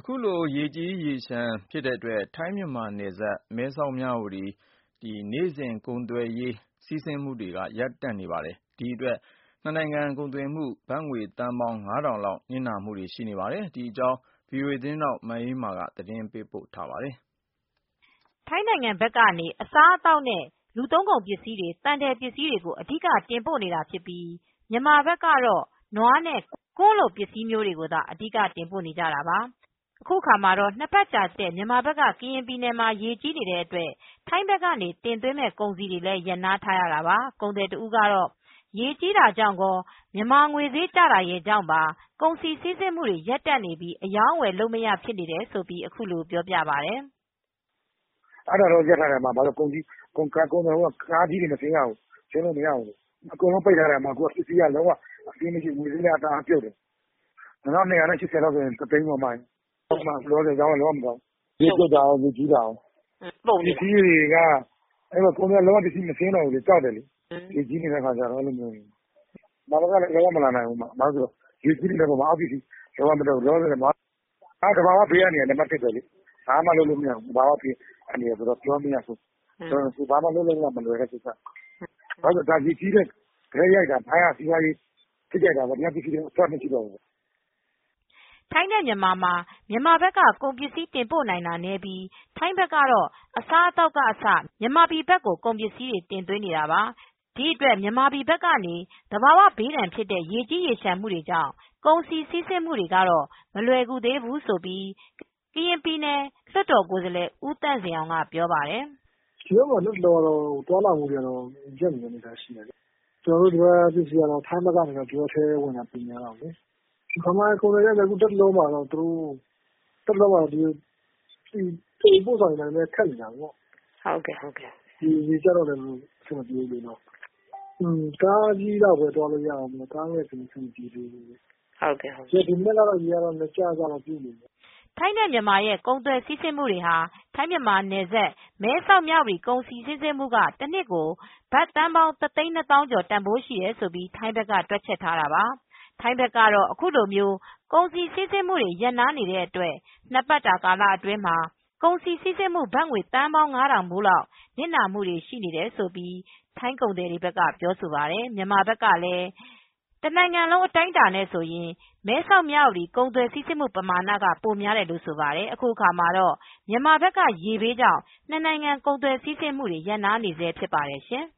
အခုလိုရေကြီးရေလျှံဖြစ်တဲ့အတွက်ထိုင်းမြန်မာနယ်စပ်မဲဆောက်မြဝတီနေ့စဉ်ကုန်သွယ်ရေးစီးဆင်းမှုတွေကရပ်တန့်နေပါတယ်။ဒီအတွက်နှစ်နိုင်ငံကုန်သွယ်မှုဘတ်ငွေသန်းပေါင်း ၅,၀၀၀ လောက်နစ်နာမှုတွေရှိနေပါတယ်။ဒီအကြောင်း VOA သတင်းထောက်မအေးအေးမာကသတင်းပေးပို့ထားပါတယ်။ထိုင်းနိုင်ငံဘက်ကနေအစားအသောက်နဲ့လူသုံးကုန်ပစ္စည်းတွေတန်တယ်ပစ္စည်းတွေကိုအဓိကတင်ပို့နေတာဖြစ်ပြီးမြန်မာဘက်ကတော့နွားနဲ့ကွမ်းလိုပစ္စည်းမျိုးတွေကိုသာအဓိကတင်ပို့နေကြတာပါ။အခုအခါမှာတော့နှစ်ပတ်ကြာတဲ့မြန်မာဘက်ကကရင်ပြည်နယ်မှာရေကြီးနေတဲ့အတွက်ထိုင်းဘက်ကနေတင်သွင်းမဲ့ကုန်စည်တွေလည်းရပ်နားထားရတာပါ။ကုန်သည်တဦးကတော့ရေကြီးတာကြောင့်ကောမြန်မာငွေဈေးကျတာရဲ့ကြောင့်ပါကုန်စည်စီးဆင်းမှုတွေရပ်တန့်နေပြီးအယောင်းအဝယ်လုပ်မရဖြစ်နေတယ်ဆိုပြီးအခုလိုပြောပြပါတယ်။အဲ့ဒါတော့ရပ်ထားတယ်မှာဘာလို့ကုန်တယ်ဟိုကားကြီးတွေမသိရဘူးကျင်းလို့မရဘူးအကုန်လုံးပိတ်ထားတယ်မှာကိုပစ္စည်းကလုံးဝအပြင်းမရှိငွေဈေးလည်းအတားပြုတ်တယ်။နောက်280လောက်ဆိုရင်တသိန်းပေါ်မှာတော့မှလောတယ်ကြောင်းလုံးမတော့ဒီပြုတ်တာအောင်ဒီကြီးတာအောင်ပုံဒီကြီးတွေကအဲ့တော့ကုန်တယ်လုံးဝပစ္စည်းမစင်းတော့ဘူးလေကြောက်တယ်လေဒီကြီးနေတဲ့ခါကျတော့အဲ့လိုမျိုးဘာလို့ကလည်းရောမလာနိုင်ဘူးမှာဘာလို့ဒီကြီးနေတဲ့ပုံမှာအောက်ပစ္စည်းရောမတော့လောတယ်မှာတဘာဝဘေးကနေလည်းမတက်တယ်လေဘာမှလုပ်လို့မရဘူးဘာမှဖြစ်အနေနဲ့တော့ပြောမရဘူးဆိုဘာမှလုပ်လို့မလွယ်တဲ့ကိစ္စဘာလို့ဒါကြီးကြီးတဲ့ခဲရိုက်တာဘာရစီးပွားရေးဖြစ်ကြတာဗောတရားပစ္စည်းတွေတော့မရှိတော့ဘူးထိုင်းနဲ့မြန်မာမှာမြန်မာဘက်ကကုန်ပစ္စည်းတင်ပို့နိုင်တာနည်းပြီးထိုင်းဘက်ကတော့အစားအသောက်ကအစမြန်မာပြည်ဘက်ကိုကုန်ပစ္စည်းတွေတင်သွင်းနေတာပါဒီအတွက်မြန်မာပြည်ဘက်ကနေသဘာဝဘေးဒဏ်ဖြစ်တဲ့ရေကြီးရေလျှံမှုတွေကြောင့်ကုန်စည်စီးဆင်းမှုတွေကတော့မလွယ်ကူသေးဘူးဆိုပြီးကရင်ပြည်နယ်လွှတ်တော်ကိုယ်စားလှယ်ဦးသန့်စင်အောင်ကပြောပါတယ်။ဒီမှာလက်တော်တော့တွာလာမှုတွေတော့ရက်နေနေတာရှိတယ်။ကျွန်တော်တို့ဒီပစ္စည်းကတော့ထိုင်းဘက်ကနေတော့ပြောထဲဝင်တာပြင်ရအောင်လေ။ခမိုင်းကိုလည်းအခုတက်လုံးမှာတော့သူတက်လုံးမှာဒီပို့ဆောင်နေတယ်ခက်နေတာပေါ့။ဟုတ်ကဲ့ဒီကြတော့လည်းအဆင်မပြေဘူးနော်။ကားကြီးတော့ပဲတွားလို့ရအောင်ကားရဲ့အဆင်မပြေဘူး။ဟုတ်ကဲ့ဒီနေ့ကတော့ဒီကတော့လက်ကျကြတော့ပြည်နေတယ်ထိုင်းနဲ့မြန်မာရဲ့ကုန်သွယ်စီးဆင်းမှုတွေဟာထိုင်းမြန်မာနယ်စပ်မဲဆောက်မြဝတီကုန်စည်စီးဆင်းမှုကတနှစ်ကိုဘတ်သန်းပေါင်း1,200,000 ကျော်တန်ဖိုးရှိတယ်ဆိုပြီးထိုင်းဘက်ကတွက်ချက်ထားတာပါထိုင်းဘက်ကတော့အခုလိုမျိုးကုန်စည်စီးဆင်းမှုတွေရပ်နားနေတဲ့အတွက်နှစ်ပတ်တာကာလအတွင်းမှာကုန်စည်စီးဆင်းမှုဘတ်ငွေသန်းပေါင်း 5,000 ဖိုးလောက်နစ်နာမှုတွေရှိနေတယ်ဆိုပြီးထိုင်းကုန်သည်တွေဘက်ကပြောဆိုပါတယ်မြန်မာဘက်ကလည်းတနိုင်ငံလုံးအတိုင်းအတာနဲ့ဆိုရင်မဲဆောက်မြဝတီကုန်သွယ်စီးဆင်းမှုပမာဏကပိုများတယ်လို့ဆိုပါတယ်အခုအခါမှာတော့မြန်မာဘက်ကရေဘေးကြောင့်နှစ်နိုင်ငံကုန်သွယ်စီးဆင်းမှုတွေရပ်နားနေဆဲဖြစ်ပါတယ်ရှင်